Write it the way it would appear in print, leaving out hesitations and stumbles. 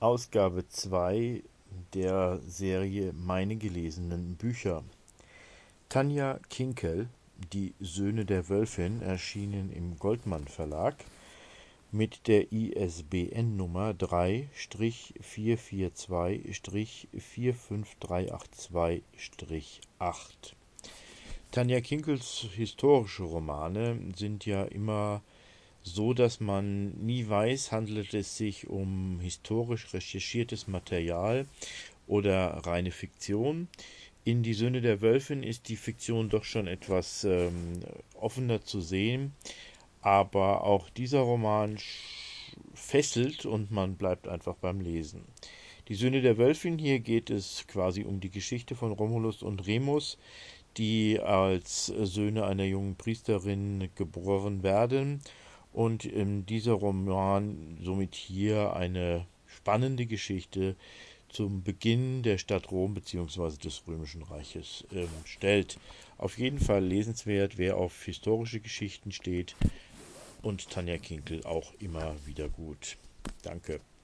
Ausgabe 2 der Serie Meine gelesenen Bücher. Tanja Kinkel, Die Söhne der Wölfin, erschienen im Goldmann Verlag mit der ISBN-Nummer 3-442-45382-8. Tanja Kinkels historische Romane sind ja immer so, dass man nie weiß, handelt es sich um historisch recherchiertes Material oder reine Fiktion. In Die Söhne der Wölfin ist die Fiktion doch schon etwas offener zu sehen, aber auch dieser Roman fesselt und man bleibt einfach beim Lesen. Die Söhne der Wölfin, hier geht es quasi um die Geschichte von Romulus und Remus, die als Söhne einer jungen Priesterin geboren werden. Und in dieser Roman somit hier eine spannende Geschichte zum Beginn der Stadt Rom bzw. des Römischen Reiches stellt. Auf jeden Fall lesenswert, wer auf historische Geschichten steht, und Tanja Kinkel auch immer wieder gut. Danke.